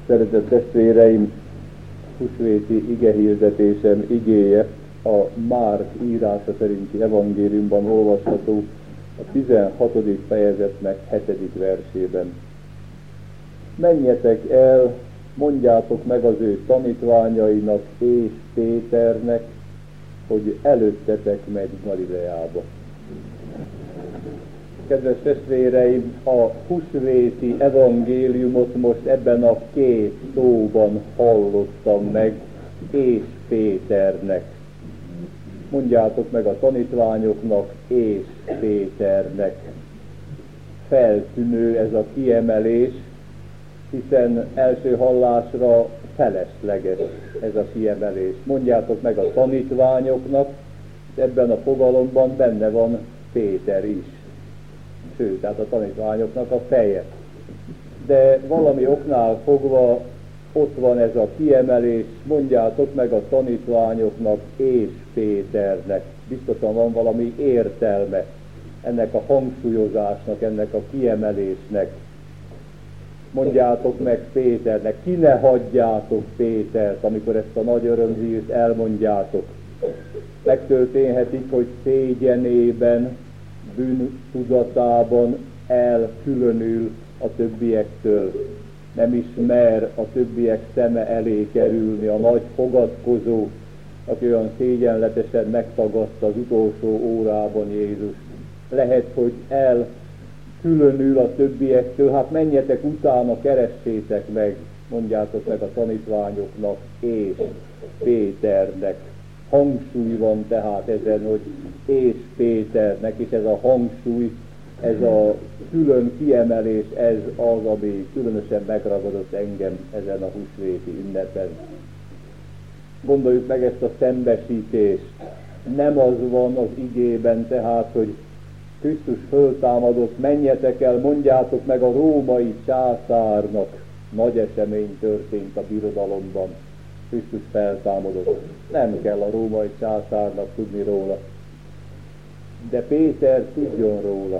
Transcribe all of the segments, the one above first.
Szeretett testvéreim, húsvéti igehirdetésem igéje a Márk írása szerinti evangéliumban olvasható a 16. fejezetnek 7. versében. Menjetek el, mondjátok meg az ő tanítványainak és Péternek, hogy előttetek megy Galileába. Kedves testvéreim, a húsvéti evangéliumot most ebben a két szóban hallottam meg, és Péternek. Mondjátok meg a tanítványoknak, és Péternek. Feltűnő ez a kiemelés, hiszen első hallásra felesleges ez a kiemelés. Mondjátok meg a tanítványoknak, ebben a fogalomban benne van Péter is. Sőt, tehát a tanítványoknak a feje. De valami oknál fogva ott van ez a kiemelés, mondjátok meg a tanítványoknak és Péternek. Biztosan van valami értelme ennek a hangsúlyozásnak, ennek a kiemelésnek. Mondjátok meg Péternek, ki ne hagyjátok Pétert, amikor ezt a nagy örömhírt elmondjátok. Megtörténhetik, hogy szégyenében, bűntudatában elkülönül a többiektől. Nem is mer a többiek szeme elé kerülni, a nagy fogadkozó, aki olyan szégyenletesen megtagadta az utolsó órában Jézust. Lehet, hogy elkülönül a többiektől, hát menjetek utána, keressétek meg, mondjátok meg a tanítványoknak és Péternek. Hangsúly van tehát ezen, hogy és Péternek, és ez a hangsúly, ez a külön kiemelés, ez az, ami különösen megragadott engem ezen a húsvéti ünnepen. Gondoljuk meg ezt a szembesítést. Nem az van az igében tehát, hogy Krisztus föltámadott, menjetek el, mondjátok meg a római császárnak. Nagy esemény történt a birodalomban. Krisztus feltámadott. Nem kell a római császárnak tudni róla. De Péter tudjon róla.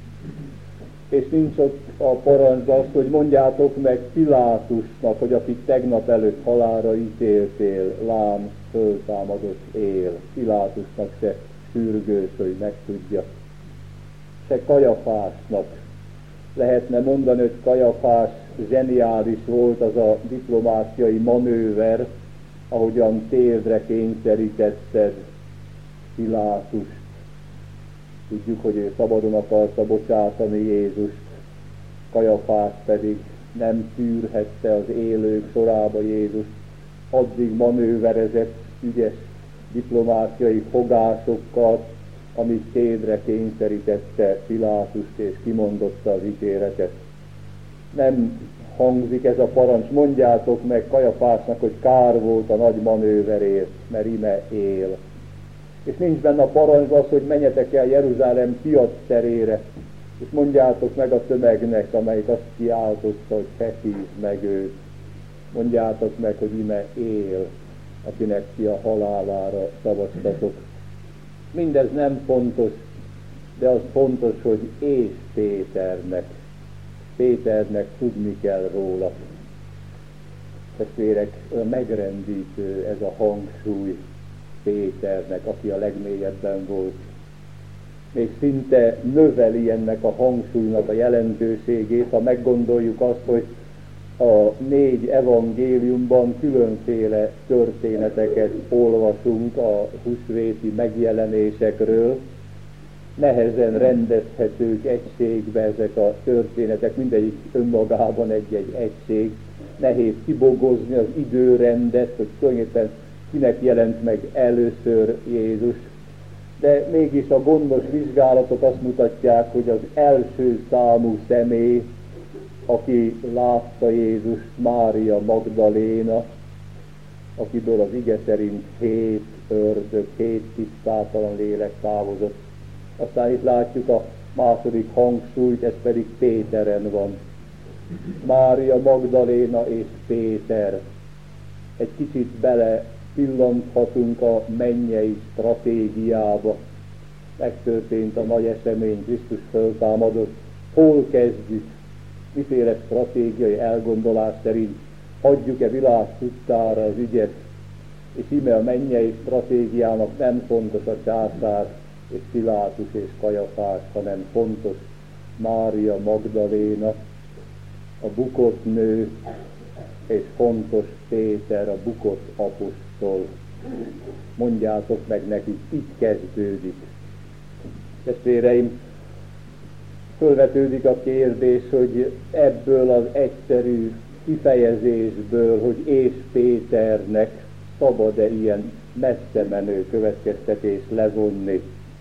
És nincs ott a parancs az, hogy mondjátok meg Pilátusnak, hogy akit tegnap előtt halálra ítéltél, lám, föltámadott él. Pilátusnak se sürgős, hogy megtudja. Se Kajafásnak. Lehetne mondani, hogy Kajafás zseniális volt az a diplomáciai manőver, ahogyan térdre kényszerítetted Pilátust. Tudjuk, hogy ő szabadon akarta bocsátani Jézust, Kajafás pedig nem tűrhette az élők sorába Jézust, addig manőverezett ügyes diplomáciai fogásokkal, amíg térdre kényszerítette Pilátust és kimondotta az ítéletet. Nem hangzik ez a parancs, mondjátok meg Kajafásnak, hogy kár volt a nagy manőverért, mert ime él. És nincs benne a parancs az, hogy menjetek el Jeruzsálem piacterére, és mondjátok meg a tömegnek, amelyik azt kiáltotta, hogy feszítsd meg őt. Mondjátok meg, hogy ime él, akinek ti a halálára szavaztatok. Mindez nem fontos, de az fontos, hogy és Péternek tudni kell róla. Testvérek, megrendítő ez a hangsúly Péternek, aki a legmélyebben volt. Még szinte növeli ennek a hangsúlynak a jelentőségét, ha meggondoljuk azt, hogy a 4 evangéliumban különféle történeteket olvasunk a húsvéti megjelenésekről. Nehezen rendezhetők egységbe ezek a történetek, mindegyik önmagában egy-egy egység. Nehéz kibogozni az időrendet, hogy tulajdonképpen kinek jelent meg először Jézus. De mégis a gondos vizsgálatok azt mutatják, hogy az első számú személy, aki látta Jézust, Mária Magdaléna, akiből az ige szerint 7 ördög, 7 tisztátalan lélek távozott. Aztán itt látjuk a második hangsúlyt, ez pedig Péteren van. Mária Magdaléna és Péter. Egy kicsit bele pillanthatunk a mennyei stratégiába. Megtörtént a nagy esemény, Krisztus föltámadott. Hol kezdjük? Miféle stratégiai elgondolás szerint Adjuk-e világ tudtára az ügyet, és íme a mennyei stratégiának nem fontos a császár, és Pilátus és Kajafás, hanem fontos Mária Magdaléna, a bukott nő, és fontos Péter, a bukott apostol. Mondjátok meg nekik, így kezdődik. Testvéreim, fölvetődik a kérdés, hogy ebből az egyszerű kifejezésből, hogy és Péternek szabad-e ilyen messze menő következtetést levonni?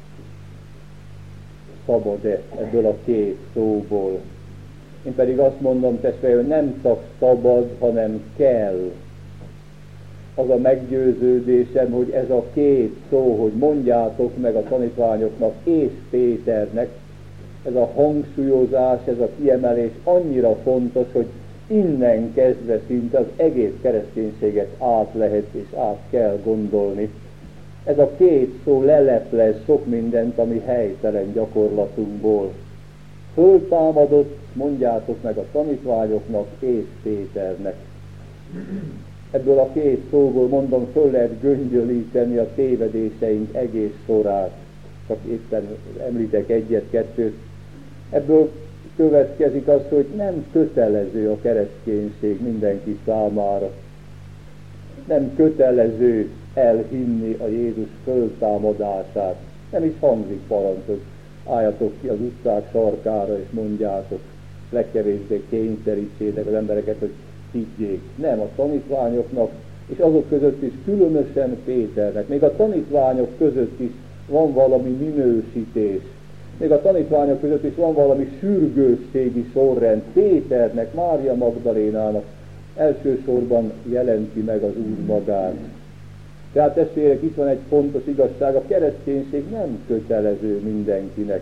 Szabad-e ebből a két szóból? Én pedig azt mondom, testvérem, hogy nem csak szabad, hanem kell. Az a meggyőződésem, hogy ez a két szó, hogy mondjátok meg a tanítványoknak és Péternek, ez a hangsúlyozás, ez a kiemelés annyira fontos, hogy innen kezdve szinte az egész kereszténységet át lehet és át kell gondolni. Ez a két szó leleplez sok mindent, ami helytelen gyakorlatunkból. Föltámadott, mondjátok meg a tanítványoknak és Péternek. Ebből a két szóból, mondom, föl lehet göngyölíteni a tévedéseink egész sorát. Csak éppen említek egyet-kettőt. Ebből következik az, hogy nem kötelező a kereszténység mindenki számára. Nem kötelező elhinni a Jézus föltámadását. Nem is hangzik parancs, hogy álljatok ki az utcák sarkára és mondjátok, legkevésbé kényszerítsétek az embereket, hogy higgyék. Nem, a tanítványoknak, és azok között is különösen Péternek, még a tanítványok között is van valami minősítés. Még a tanítványok között is van valami sürgősségi sorrend. Péternek, Mária Magdalénának elsősorban jelenti meg az Úr magát. Tehát testvérek, itt van egy fontos igazság, a kereszténység nem kötelező mindenkinek.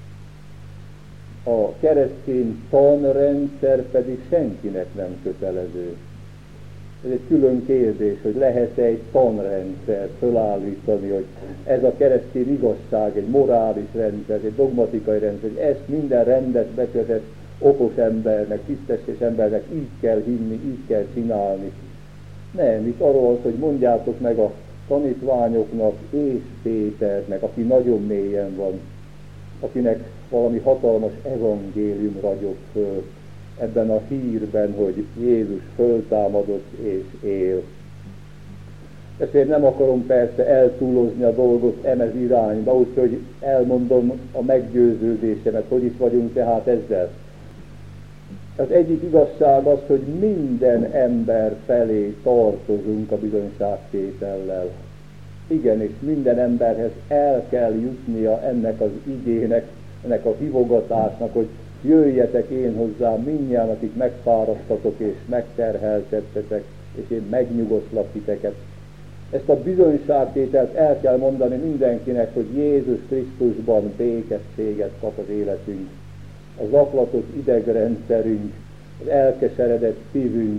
A keresztény tanrendszer pedig senkinek nem kötelező. Ez egy külön kérdés, hogy lehet-e egy tanrendszer felállítani, hogy ez a keresztény igazság, egy morális rendszer, egy dogmatikai rendszer, hogy ezt minden rendes, bekötett, okos embernek, tisztességes embernek így kell hinni, így kell csinálni. Nem, itt arról az, hogy mondjátok meg a tanítványoknak és Péternek, aki nagyon mélyen van, akinek valami hatalmas evangélium ragyog föl ebben a hírben, hogy Jézus föltámadott és él. Ezért nem akarom persze eltúlozni a dolgot emez irányba, úgyhogy elmondom a meggyőződésemet, hogy is vagyunk tehát ezzel. Az egyik igazság az, hogy minden ember felé tartozunk a bizonyságtétellel. Igen, és minden emberhez el kell jutnia ennek az igének, ennek a hívogatásnak, hogy jöjjetek én hozzám mindnyájan, akik megfáradtatok és megterheltettetek, és én megnyugoszlak titeket. Ezt a bizonyságtételt el kell mondani mindenkinek, hogy Jézus Krisztusban békességet kap az életünk. A zaklatott idegrendszerünk, az elkeseredett szívünk,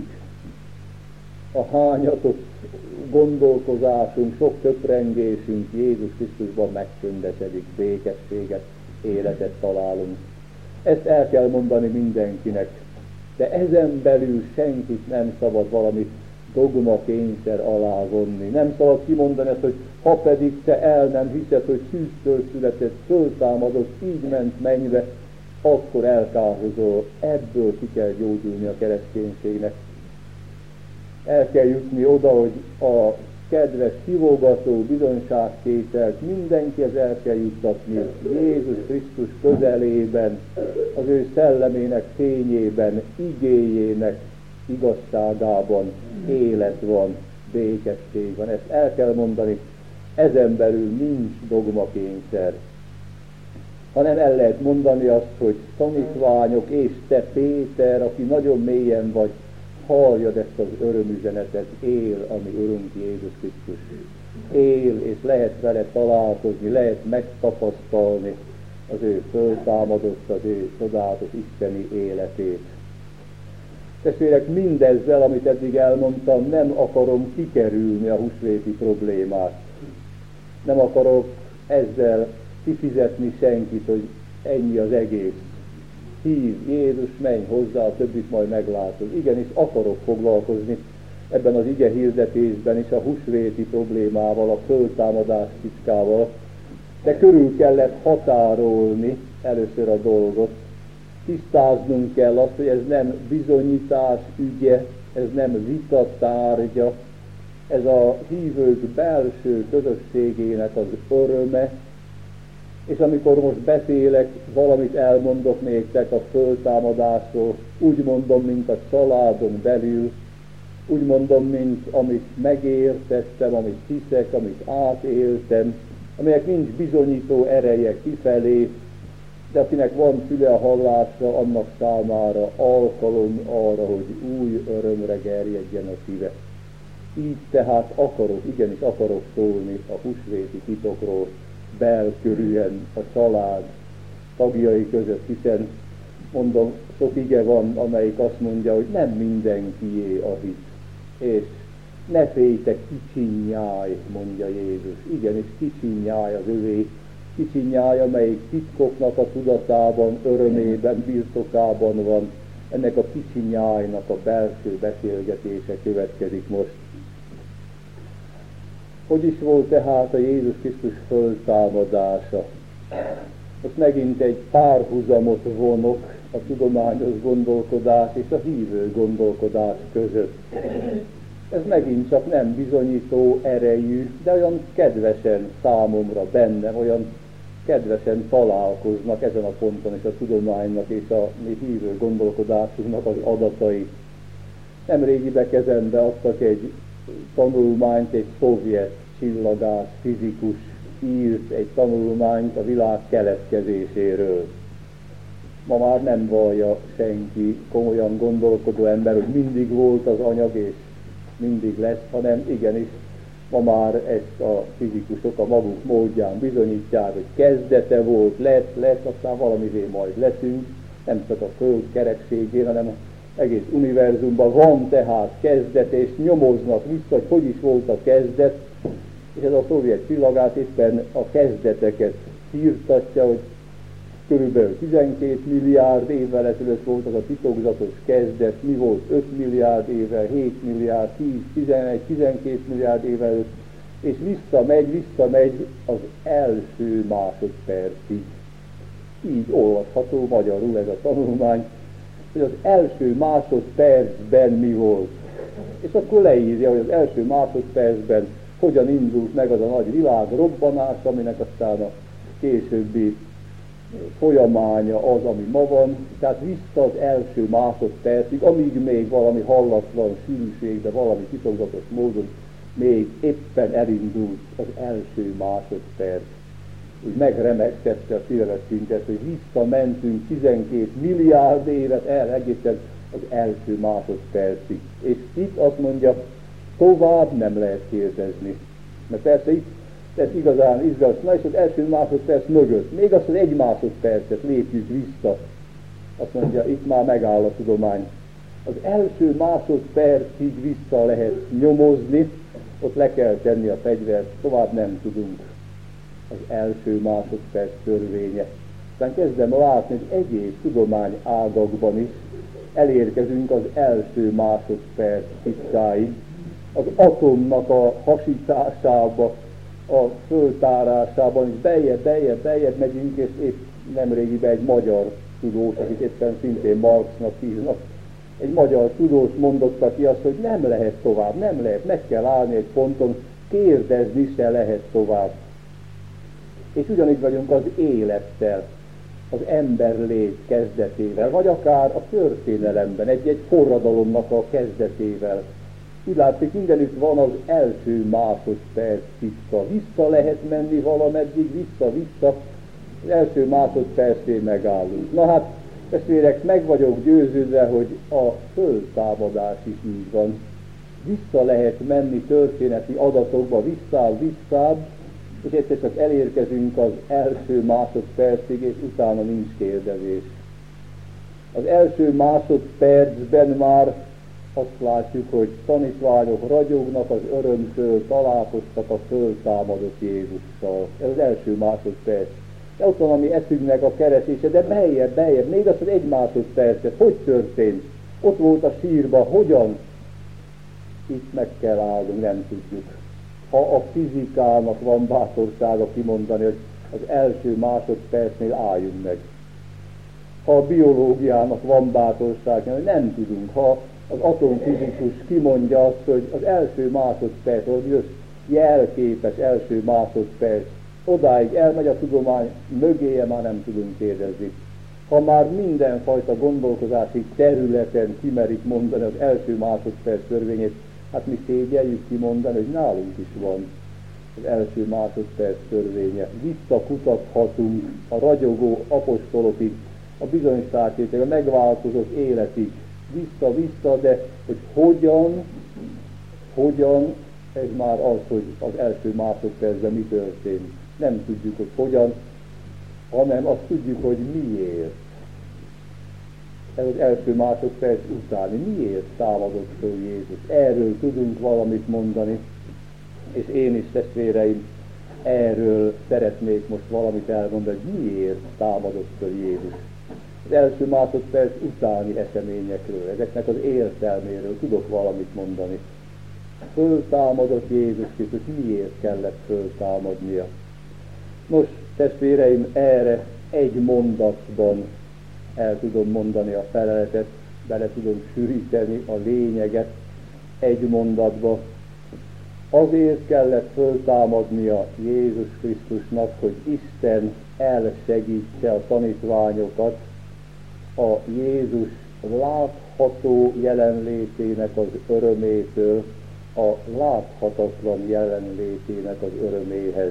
a hányatott gondolkozásunk, sok töprengésünk Jézus Krisztusban megcsöndesedik, békességet, életet találunk. Ezt el kell mondani mindenkinek, de ezen belül senkit nem szabad valami dogmakényszer alá vonni. Nem szabad kimondani azt, hogy ha pedig te el nem hiszed, hogy szűztől született, föltámadott, így ment mennybe, akkor elkárhozol. Ebből ki kell gyógyulni a kereszténységnek. El kell jutni oda, hogy a kedves, hívogató bizonyságtételt mindenkihez el kell juttatni. Jézus Krisztus közelében, az ő szellemének fényében, igéjének igazságában élet van, békesség van. Ezt el kell mondani, ezen belül nincs dogmakényszer, hanem el lehet mondani azt, hogy tanítványok, és te Péter, aki nagyon mélyen vagy, halljad ezt az örömüzenetet, él, ami Urunk Jézus Krisztus. Él, és lehet vele találkozni, lehet megtapasztalni az ő föltámadott, az ő csodálatos isteni életét. Testvérek, mindezzel, amit eddig elmondtam, nem akarom kikerülni a húsvéti problémát. Nem akarok ezzel kifizetni senkit, hogy ennyi az egész. hív, Jézus, menj hozzá, a többit majd meglátod. Igenis akarok foglalkozni ebben az ige hirdetésben is a húsvéti problémával, a föltámadás titkával, de körül kellett határolni először a dolgot. Tisztáznunk kell azt, hogy ez nem bizonyítás ügye, ez nem vita tárgya, ez a hívők belső közösségének az öröme, és amikor most beszélek, valamit elmondok néktek a föltámadásról, úgy mondom, mint a családon belül, úgy mondom, mint amit megértettem, amit hiszek, amit átéltem, amelyek nincs bizonyító ereje kifelé, de akinek van füle a hallásra, annak számára alkalom arra, hogy új örömre gerjedjen a szíve. Így tehát igenis akarok szólni a húsvéti titokról belkörűen a család tagjai között, hiszen mondom, sok ige van, amelyik azt mondja, hogy nem mindenkié a hit, és ne féltek, kicsi nyáj, mondja Jézus. Igenis, kicsi nyáj az övé, kicsi nyáj, amelyik titkoknak a tudatában, örömében, birtokában van. Ennek a kicsi nyájnak a belső beszélgetése következik most. Hogy is volt tehát a Jézus Krisztus föltámadása? Most megint egy párhuzamot vonok a tudományos gondolkodás és a hívő gondolkodás között. Ez megint csak nem bizonyító erejű, de olyan kedvesen számomra bennem, olyan kedvesen találkoznak ezen a ponton is a tudománynak és a mi hívő gondolkodásunknak az adatai. Nemrégiben kezembe adtak egy tanulmányt, egy szovjet csillagász, fizikus írt egy tanulmányt a világ keletkezéséről. Ma már nem vallja senki komolyan gondolkodó ember, hogy mindig volt az anyag és mindig lesz, hanem igenis ma már ezt a fizikusok a maguk módján bizonyítják, hogy kezdete volt, lesz, aztán valamivé majd leszünk, nem csak a föld kerekségén, hanem egész univerzumban van tehát kezdet, és nyomoznak vissza, hogy is volt a kezdet, és ez a szovjet csillagász éppen a kezdeteket firtatja, hogy körülbelül 12 milliárd évvel ezelőtt volt az a titokzatos kezdet, mi volt 5 milliárd évvel, 7 milliárd, 10, 11, 12 milliárd évvel előtt, és visszamegy az első másodpercig. Így olvasható magyarul ez a tanulmány, hogy az első másodpercben mi volt. És akkor leírja, hogy az első másodpercben hogyan indult meg az a nagy világrobbanás, aminek aztán a későbbi folyamánya az, ami ma van, tehát vissza az első másodpercig, amíg még valami hallatlan sűrűségben, valami titokzatos módon még éppen elindult az első másodperc. Úgy megremegtette a szívemet szintet, hogy visszamentünk 12 milliárd évet el egészen az első másodpercig. És itt azt mondja, tovább nem lehet kérdezni. Mert persze itt ez igazán izgalmas. Na és az első másodperc mögött, még azt az egy másodpercet lépjük vissza. Azt mondja, itt már megáll a tudomány. Az első másodpercig vissza lehet nyomozni, ott le kell tenni a fegyvert, tovább nem tudunk. Az első másodperc törvénye. Aztán kezdem látni, hogy egész tudomány ágakban is elérkezünk az első másodperc titkáig, az atomnak a hasításába, a föltárásában, és beljebb megyünk, és épp nemrégiben egy magyar tudós, akit éppen szintén Marxnak hívnak, egy magyar tudós mondotta ki azt, hogy nem lehet tovább, nem lehet, meg kell állni egy ponton, kérdezni se lehet tovább. És ugyanígy vagyunk az élettel, az emberlét kezdetével, vagy akár a történelemben, egy forradalomnak a kezdetével. Úgy látszik, mindenütt van az első másodperc titka. Vissza lehet menni valameddig, vissza, az első másodpercén megállunk. Na hát, testvérek, meg vagyok győződve, hogy a föltámadás is így van. Vissza lehet menni történeti adatokba, visszább, és egyszer csak elérkezünk az első másodpercig, és utána nincs kérdezés. Az első másodpercben már azt látjuk, hogy tanítványok ragyognak az örömtől, találkoztak a föltámadott Jézussal. Ez az első másodperc. de ott van a mi eszünknek a keresése, de beljebb, még azt az egy másodpercet, hogy történt? Ott volt a sírba, hogyan? Itt meg kell állnunk, nem tudjuk. Ha a fizikának van bátorsága kimondani, hogy az első másodpercnél álljunk meg. Ha a biológiának van bátorsága, hogy nem tudunk. Ha az atomfizikus kimondja azt, hogy az első másodperc, hogy az jelképes első másodperc, odáig elmegy a tudomány, mögéje már nem tudunk kérdezni. Ha már mindenfajta gondolkozási területen kimerik mondani az első másodperc törvényét, hát mi szégyeljük kimondani, hogy nálunk is van az első másodperc törvénye. Visszakutathatunk a ragyogó apostolokig, a bizonyságtétel, a megváltozott életig. Vissza, de hogy hogyan, ez már az, hogy az első másodpercben mi történt. Nem tudjuk, hogy hogyan, hanem azt tudjuk, hogy miért. Ez az első másodperc utáni. Miért támadott föl Jézus? Erről tudunk valamit mondani, és én is, testvéreim, erről szeretnék most valamit elmondani, hogy miért támadott föl Jézus. Az első másodperc utáni eseményekről, ezeknek az értelméről tudok valamit mondani. Föltámadott Jézus Krisztus, miért kellett föltámadnia? Nos, testvéreim, erre egy mondatban el tudom mondani a feleletet, bele tudom sűríteni a lényeget egy mondatba. Azért kellett föltámadnia Jézus Krisztusnak, hogy Isten elsegítse a tanítványokat a Jézus látható jelenlétének az örömétől a láthatatlan jelenlétének az öröméhez.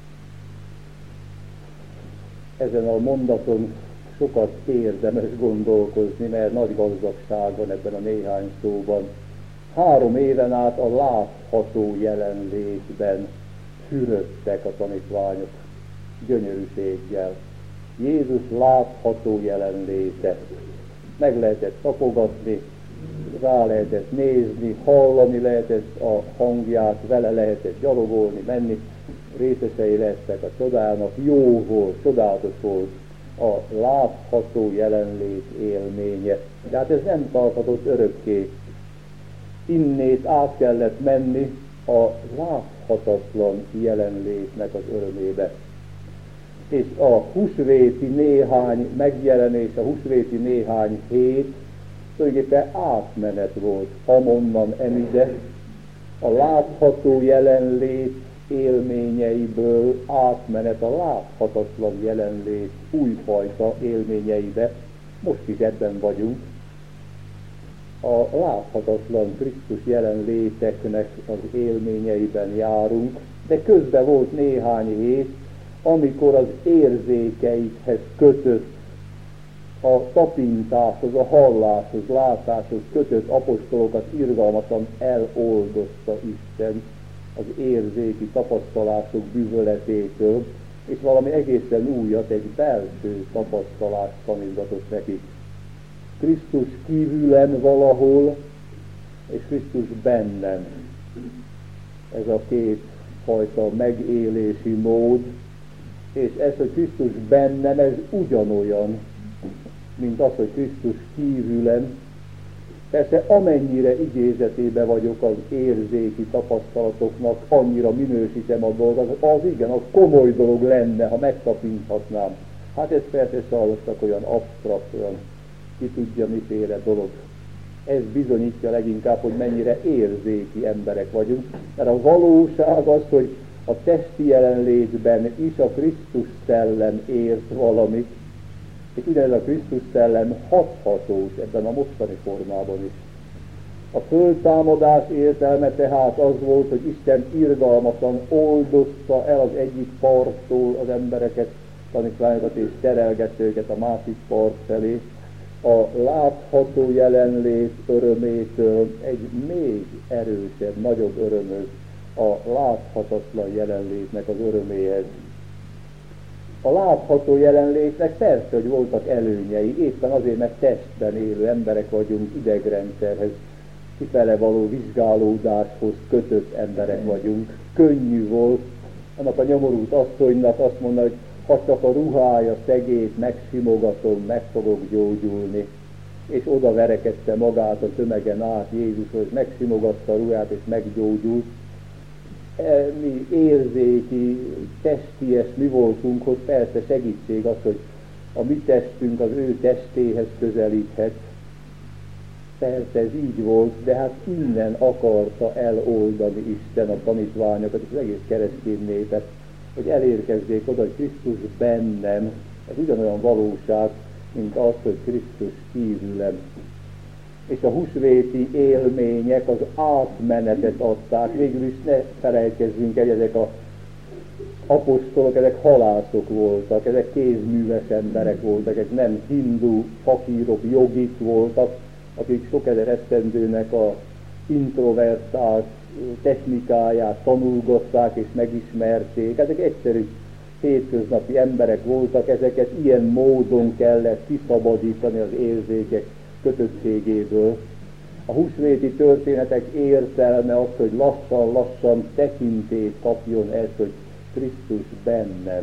Ezen a mondaton sokat érdemes gondolkozni, mert nagy gazdagság van ebben a néhány szóban. 3 éven át a látható jelenlétben fürödtek a tanítványok gyönyörűséggel. Jézus látható jelenléte. Meg lehetett tapogatni, rá lehetett nézni, hallani lehetett a hangját, vele lehetett gyalogolni, menni, részesei lettek a csodának, jó volt, csodálatos volt a látható jelenlét élménye. De hát ez nem tarthatott örökké. Innét át kellett menni a láthatatlan jelenlétnek az örömébe. És a húsvéti néhány megjelenés, a húsvéti néhány hét tulajdonképpen átmenet volt amonnan emide, a látható jelenlét élményeiből átmenet a láthatatlan jelenlét újfajta élményeibe. Most is ebben vagyunk. A láthatatlan Krisztus jelenléteknek az élményeiben járunk, de közben volt néhány hét, amikor az érzékeikhez kötött, a tapintáshoz, a halláshoz, látáshoz kötött apostolokat irgalmasan eloldozta Isten az érzéki tapasztalások bűvöletétől, és valami egészen újat, egy belső tapasztalást tanítgatott nekik. Krisztus kívülen valahol, és Krisztus bennem. Ez a két fajta megélési mód, és ez, hogy Krisztus bennem, ez ugyanolyan, mint az, hogy Krisztus kívülem. Persze amennyire igézetébe vagyok az érzéki tapasztalatoknak, annyira minősítem a dolgot, az igen, az komoly dolog lenne, ha megtapinthatnám. Hát ez persze sajnos olyan absztrakt, olyan ki tudja miféle dolog. Ez bizonyítja leginkább, hogy mennyire érzéki emberek vagyunk, mert a valóság az, hogy a testi jelenlétben is a Krisztus szellem ért valamit, és ugyanez a Krisztus szellem hathatós ebben a mostani formában is. A föltámadás értelme tehát az volt, hogy Isten irgalmasan oldozta el az egyik parttól az embereket, tanítványokat, és terelgette őket a másik part felé. A látható jelenlét örömétől egy még erősebb, nagyobb örömös a láthatatlan jelenlétnek az öröméhez. A látható jelenlétnek persze, hogy voltak előnyei, éppen azért, mert testben élő emberek vagyunk, idegrendszerhez, kifele való vizsgálódáshoz kötött emberek vagyunk. Könnyű volt annak a nyomorult asszonynak azt mondani, hogy ha csak a ruhája szegét megsimogatom, meg fogok gyógyulni. És oda verekedte magát a tömegen át Jézushoz, megsimogatta a ruhát és meggyógyult. Mi érzéki, testies mi voltunk, hogy persze segítség az, hogy a mi testünk az ő testéhez közelíthet. Persze ez így volt, de hát innen akarta eloldani Isten a tanítványokat, és az egész keresztény népet, hogy elérkezzék oda, hogy Krisztus bennem. Ez ugyanolyan valóság, mint az, hogy Krisztus kívülem. És a húsvéti élmények az átmenetet adták. Végül is ne felejtkezzünk el, ezek az apostolok, ezek halászok voltak, ezek kézműves emberek voltak, ezek nem hindu fakírok, jogik voltak, akik sok ezer esztendőnek a introvertált technikáját tanulgatták és megismerték. Ezek egyszerű hétköznapi emberek voltak, ezeket ilyen módon kellett kiszabadítani az érzékek kötöttségéből. A húsvéti történetek értelme az, hogy lassan-lassan tekintét kapjon ez, hogy Krisztus bennem.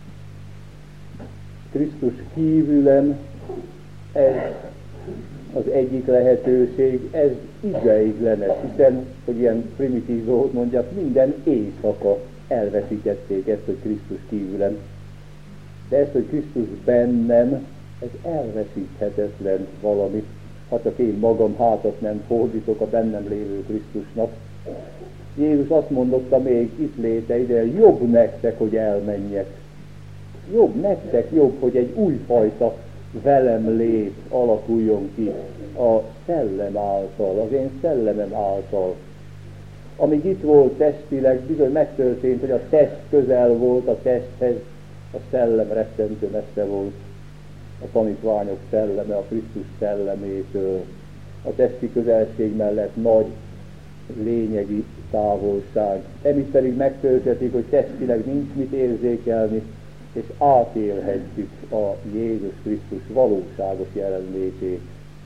Krisztus kívülem, ez az egyik lehetőség, ez ideiglenes, hiszen, hogy ilyen primitív dolgot mondjak, minden éjszaka elveszítették ezt, hogy Krisztus kívülem. De ezt, hogy Krisztus bennem, ez elveszíthetetlen valami. Ha csak én magam hátat nem fordítok a bennem lévő Krisztusnak. Jézus azt mondotta még itt léte ide, jobb nektek, hogy elmenjek. Jobb nektek, jobb, hogy egy újfajta velem lét alakuljon ki a szellem által, az én szellemem által. Amíg itt volt testileg, bizony megtörtént, hogy a test közel volt a testhez, a szellem rettentő messze volt. A tanítványok szelleme, a Krisztus szellemétől. A testi közelség mellett nagy lényegi távolság. Emitt pedig megtörténik, hogy testileg nincs mit érzékelni, és átélhetjük a Jézus Krisztus valóságos jelenlétét.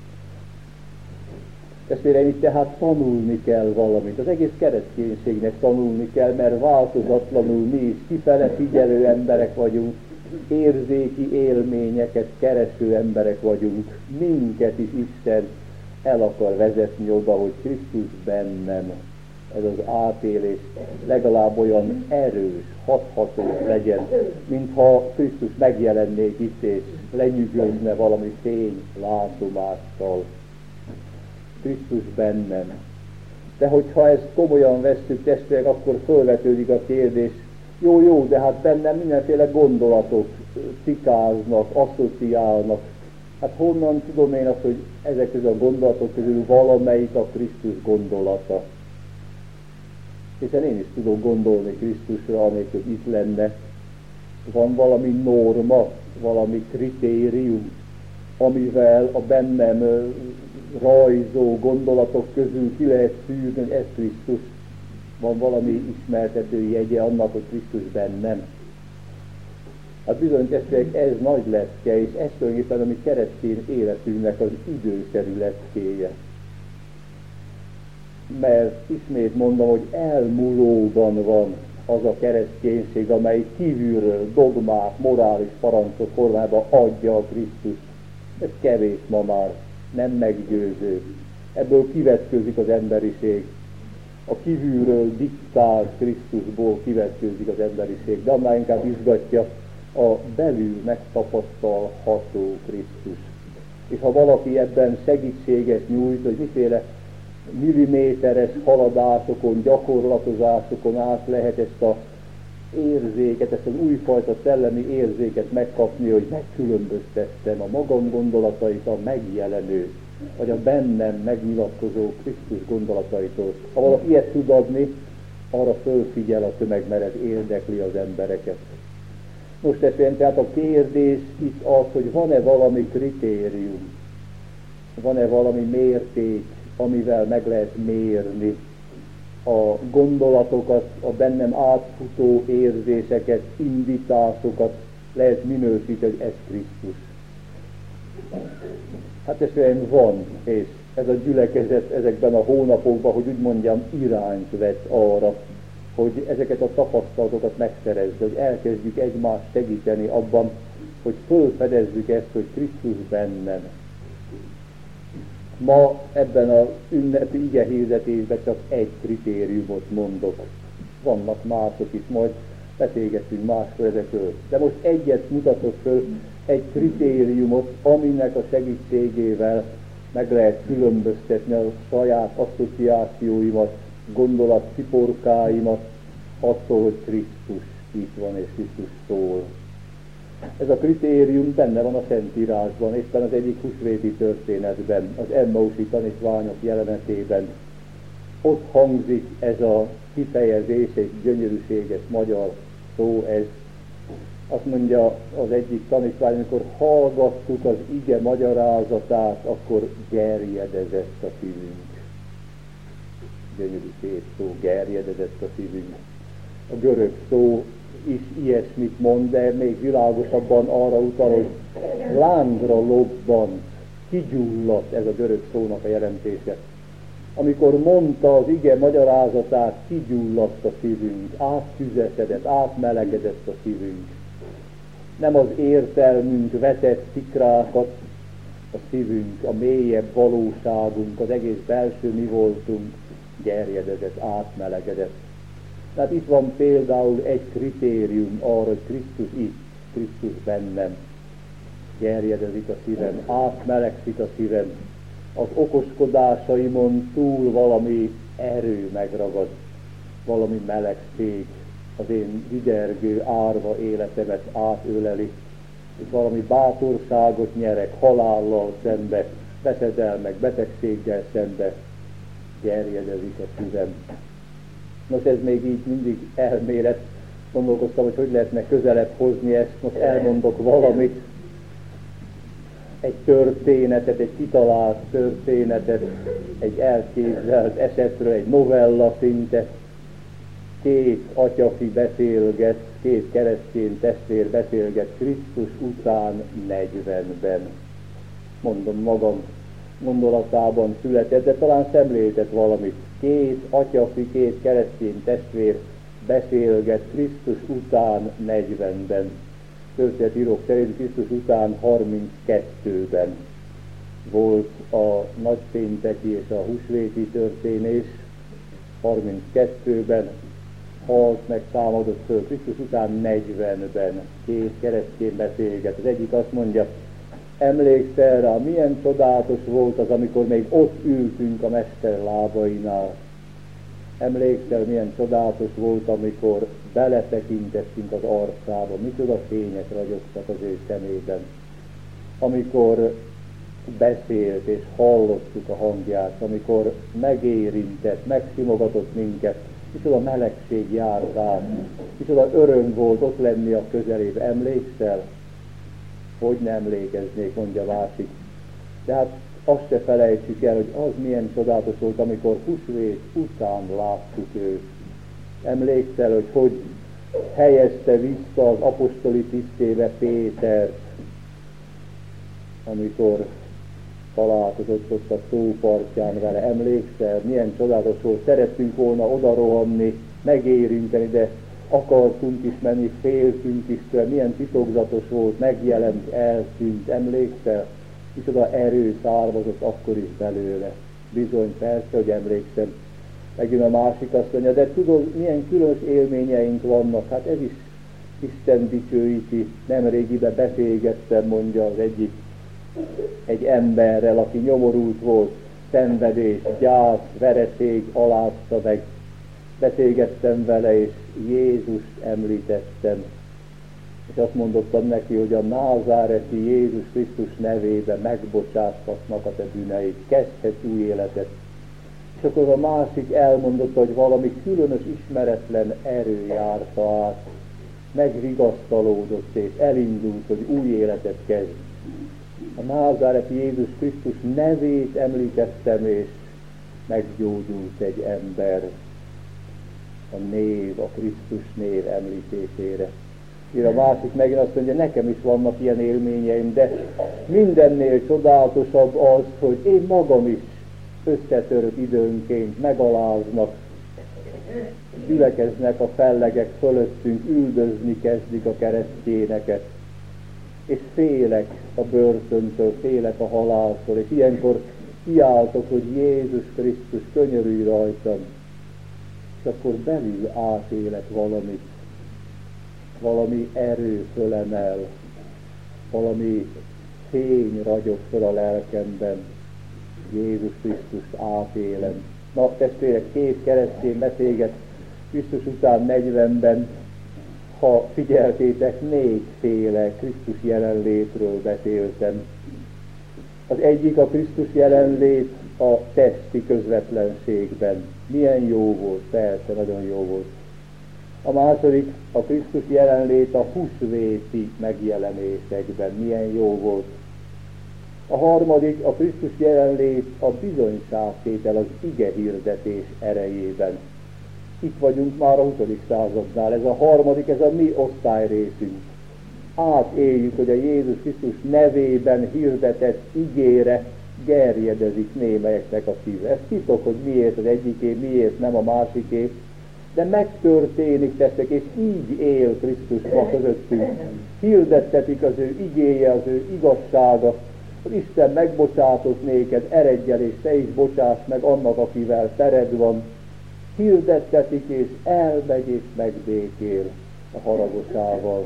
Testvéreim, itt tehát tanulni kell valamit. Az egész kereszténységnek tanulni kell, mert változatlanul mi is kifele figyelő emberek vagyunk, érzéki élményeket kereső emberek vagyunk. Minket is Isten el akar vezetni oda, hogy Krisztus bennem. Ez az átélés legalább olyan erős, hatható legyen, mintha Krisztus megjelennék itt és lenyűgözne valami fény látomással. Krisztus bennem. De hogyha ezt komolyan vesszük, testvérek, akkor fölvetődik a kérdés, jó, de hát bennem mindenféle gondolatok cikáznak, asszociálnak. Hát honnan tudom én azt, hogy ezek közül a gondolatok közül valamelyik a Krisztus gondolata? Hiszen én is tudom gondolni Krisztusra, anélkül itt lenne. Van valami norma, valami kritérium, amivel a bennem rajzó gondolatok közül ki lehet szűrni, hogy ez Krisztus. Van valami ismertető jegye annak, hogy Krisztus bennem. Hát bizony, testvérek, ez nagy lecke, és ez tulajdonképpen a mi keresztény életünknek az időszerű leckéje. Mert ismét mondom, hogy elmúlóban van az a kereszténység, amely kívülről dogmák, morális parancsok formába adja a Krisztus. Ez kevés ma már, nem meggyőző. Ebből kivetközik az emberiség. A kívülről diktált Krisztusból kivetközik az emberiség, de annál inkább izgatja a belül megtapasztalható Krisztus. És ha valaki ebben segítséget nyújt, hogy miféle milliméteres haladásokon, gyakorlatozásokon át lehet ezt az érzéket, ezt az újfajta szellemi érzéket megkapni, hogy megkülönböztettem a magam gondolatait a megjelenő, vagy a bennem megnyilatkozó Krisztus gondolataitól. Ha valaki ilyet tud adni, arra fölfigyel a tömeg, mert ez érdekli az embereket. Most testvérem, tehát a kérdés itt az, hogy van-e valami kritérium, van-e valami mérték, amivel meg lehet mérni a gondolatokat, a bennem átfutó érzéseket, indításokat lehet minősíteni, hogy ez Krisztus. Hát testvérem, van, és ez a gyülekezet ezekben a hónapokban, hogy úgy mondjam, irányt vett arra, hogy ezeket a tapasztalatokat megszerezzük, hogy elkezdjük egymást segíteni abban, hogy fölfedezzük ezt, hogy Krisztus bennem. Ma ebben az ünnepi igehirdetésben csak egy kritériumot mondok. Vannak mások is, majd beszélgetünk máskor ezekről. De most egyet mutatok föl, egy kritériumot, aminek a segítségével meg lehet különböztetni a saját asszociációimat, gondolatciporkáimat attól, hogy Krisztus itt van és Krisztus szól. Ez a kritérium benne van a Szentírásban, éppen az egyik húsvéti történetben, az Emmausi tanítványok jelenetében. Ott hangzik ez a kifejezés, egy gyönyörűséges magyar szó ez. Azt mondja az egyik tanítvány, amikor hallgattuk az ige magyarázatát, akkor gerjedezett a szívünk. Gyönyörű szép szó, gerjedezett a szívünk. A görög szó is ilyesmit mond, de még világosabban arra utal, hogy lángra lobbant, kigyulladt, ez a görög szónak a jelentése. Amikor mondta az ige magyarázatát, kigyulladt a szívünk, áttüzesedett, átmelegedett a szívünk. Nem az értelmünk vetett szikrákat, a szívünk, a mélyebb valóságunk, az egész belső mi voltunk, gerjedezett, átmelegedett. Tehát itt van például egy kritérium arra, hogy Krisztus itt, Krisztus bennem. Gerjedezik a szívem, átmelegszik a szívem. Az okoskodásaimon túl valami erő megragad, valami melegség az én vidergő, árva életemet átöleli, és valami bátorságot nyerek halállal szembe, veszedelmek, betegséggel szembe, gerjedezik a szívem. Nos, ez még így mindig elmélet. Gondolkoztam, hogy lehetne közelebb hozni ezt. Most elmondok valamit, egy történetet, egy kitalált történetet, egy elképzelt esetről, egy novella szinte. Két atyafi beszélget, két keresztény testvér beszélget Krisztus után 40-ben. Mondom, magam gondolatában született, de talán szemléltet valamit. Két atyafi, két keresztény testvér beszélget Krisztus után 40-ben. Történetírók szerint Krisztus után 32-ben volt a nagypénteki és a húsvéti történés. 32-ben halt meg, támadott föl Krisztus után 40-ben. Két keresztény beszélget. Az egyik azt mondja, emlékszel rá, milyen csodálatos volt az, amikor még ott ültünk a mester lábainál. Emlékszel, milyen csodálatos volt, amikor beletekintettünk az arcába, micsoda fények ragyogtak az ő szemében. Amikor beszélt és hallottuk a hangját, amikor megérintett, megsimogatott minket, micsoda melegség járt rá, micsoda öröm volt ott lenni a közelébe. Emlékszel? Hogy nem emlékeznék, mondja másik. De hát azt se felejtsük el, hogy az milyen csodálatos volt, amikor húsvét után láttuk őt. Emlékszel, hogy helyezte vissza az apostoli tisztébe Pétert, amikor találkozott ott a tópartján vele. Emlékszel, milyen csodálatos volt, szerettünk volna odarohanni, megérinteni, de akartunk is menni, féltünk is tőle, milyen titokzatos volt, megjelent, eltűnt. Emlékszel? Micsoda erő származott akkor is belőle. Bizony, persze, hogy emlékszem. Megint a másik azt mondja, de tudod, milyen különös élményeink vannak. Hát ez is Isten dicsőíti. Nemrégiben beszélgettem, mondja az egyik, egy emberrel, aki nyomorult volt, szenvedés, gyász, vereség alázta meg. Beszélgettem vele, és Jézust említettem. És azt mondottam neki, hogy a názáreti Jézus Krisztus nevében megbocsáthatnak a te bűneid, kezdhet új életet. És akkor a másik elmondotta, hogy valami különös, ismeretlen erő járta át, megvigasztalódott és elindult, hogy új életet kezd. A názáreti Jézus Krisztus nevét említettem, és meggyógyult egy ember a név, a Krisztus név említésére. A másik megint azt mondja, nekem is vannak ilyen élményeim, de mindennél csodálatosabb az, hogy én magam is összetörök időnként, megaláznak, gyülekeznek a fellegek fölöttünk, üldözni kezdik a keresztényeket, és félek a börtöntől, félek a haláltól, és ilyenkor kiáltok, hogy Jézus Krisztus, könyörülj rajtam, és akkor belül átélek valamit, valami erő fölemel, valami fény ragyog föl a lelkemben, Jézus Krisztust átélem. Na, testvérek, 2 keresztény beszélget Krisztus után 40-ben, ha figyeltétek, 4 féle Krisztus jelenlétről beszéltem. Az egyik a Krisztus jelenlét a testi közvetlenségben. Milyen jó volt, persze, nagyon jó volt. A második a Krisztus jelenlét a húsvéti megjelenésekben. Milyen jó volt. A harmadik a Krisztus jelenlét a bizonyságtétel, az ige hirdetés erejében. Itt vagyunk már a 20. századnál, ez a harmadik, ez a mi osztályrészünk. Átéljük, hogy a Jézus Krisztus nevében hirdetett igére gerjedezik némelyeknek a szíve. Ez titok, hogy miért az egyiké, miért nem a másiké, de megtörténik, testek, és így él Krisztus ma közöttünk. Hirdettetik az ő igéje, az ő igazsága, hogy Isten megbocsátott néked, eredj el, és te is bocsáss meg annak, akivel pered van. Hirdettetik, és elmegy, és megbékél a haragosával.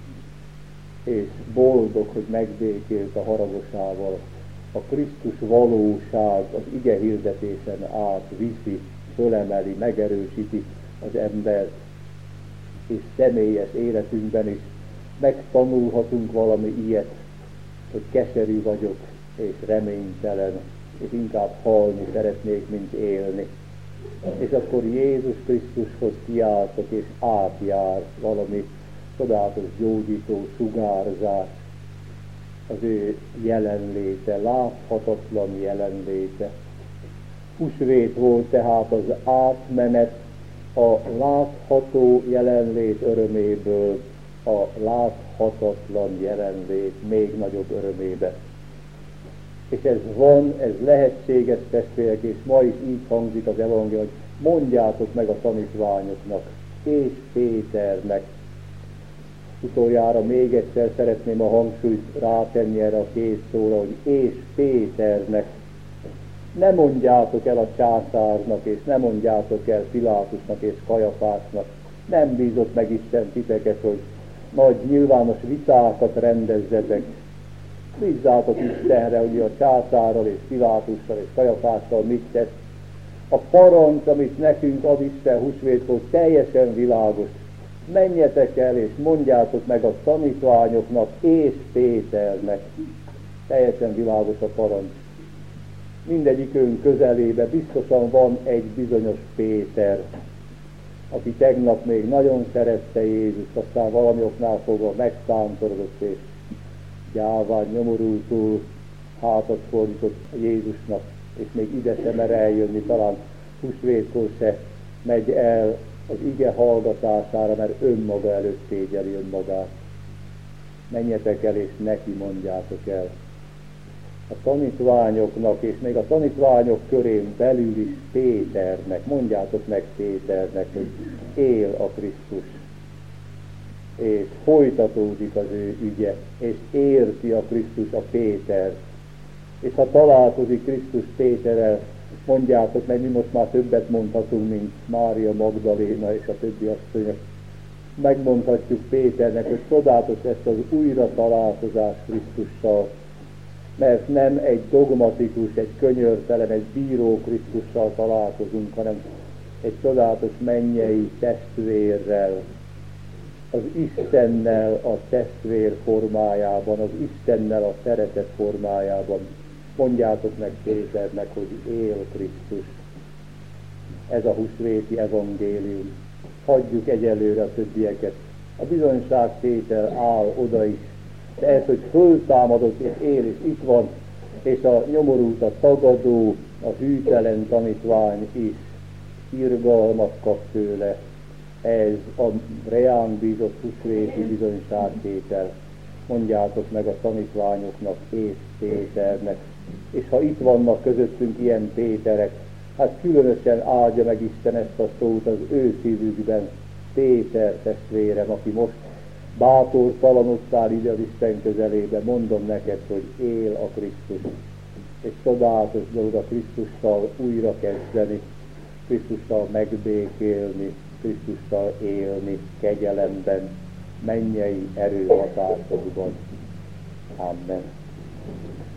És boldog, hogy megbékélt a haragosával. A Krisztus valóság az ige hirdetésen át viszi, fölemeli, megerősíti az embert. És személyes életünkben is megtanulhatunk valami ilyet, hogy keserű vagyok, és reménytelen, és inkább halni szeretnék, mint élni. És akkor Jézus Krisztushoz kiáltok, és átjár valami csodálatos gyógyító sugárzás, az ő jelenléte, láthatatlan jelenléte. Húsvét volt tehát az átmenet a látható jelenlét öröméből a láthatatlan jelenlét még nagyobb örömébe. És ez van, ez lehetséges, testvérek, és ma is így hangzik az evangélium, hogy mondjátok meg a tanítványoknak, és Péternek. Utoljára még egyszer szeretném a hangsúlyt rátenni erre a 2 szóra, hogy és Péternek. Ne mondjátok el a császárnak, és ne mondjátok el Pilátusnak és Kajafásnak. Nem bízott meg Isten titeket, hogy nagy nyilvános vitákat rendezzetek. Bízzátok Istenre, hogy a császárral és Pilátussal és Kajafással mit tesz. A parancs, amit nekünk ad Isten húsvétkor, teljesen világos. Menjetek el és mondjátok meg a tanítványoknak és Péternek. Teljesen világos a parancs. Mindegyikünk közelébe biztosan van egy bizonyos Péter, aki tegnap még nagyon szerette Jézust, aztán valami oknál fogva megszántorodott és gyáván, nyomorultul hátat fordított Jézusnak, és még ide sem mer eljönni, talán húsvétkor se megy el az ige hallgatására, mert önmaga előtt szégyeli önmagát. Menjetek el, és neki mondjátok el. A tanítványoknak, és még a tanítványok körén belül is Péternek, mondjátok meg Péternek, hogy él a Krisztus, és folytatódik az ő ügye, és érti a Krisztus a Péter. És ha találkozik Krisztus Péterrel, mondjátok meg, mi most már többet mondhatunk, mint Mária Magdaléna és a többi asszonyok. Megmondhatjuk Péternek, hogy csodálatos lesz az újra találkozás Krisztussal, mert nem egy dogmatikus, egy könyörtelen, egy bíró Krisztussal találkozunk, hanem egy csodálatos mennyei testvérrel, az Istennel a testvér formájában, az Istennel a szeretet formájában. Mondjátok meg Péternek, hogy él Krisztus. Ez a húsvéti evangélium. Hagyjuk egyelőre a többieket. A bizonyságtétel áll oda is, de ez, hogy föltámadott és él, és itt van, és a nyomorult, a tagadó, a hűtelen tanítvány is irgalmat kap tőle. Ez a reánk bízott húsvéti bizonyságtétel. Mondjátok meg a tanítványoknak és Péternek. És ha itt vannak közöttünk ilyen Péterek, Hát különösen áldja meg Isten ezt a szót az ő szívükben, Péter testvérem, aki most bátortalanodtál ide az Isten közelébe, mondom neked, hogy él a Krisztus. És csodálatos dolog a Krisztussal újra kezdeni, Krisztussal megbékélni, Krisztussal élni kegyelemben, mennyei erőhatásokban. Amen.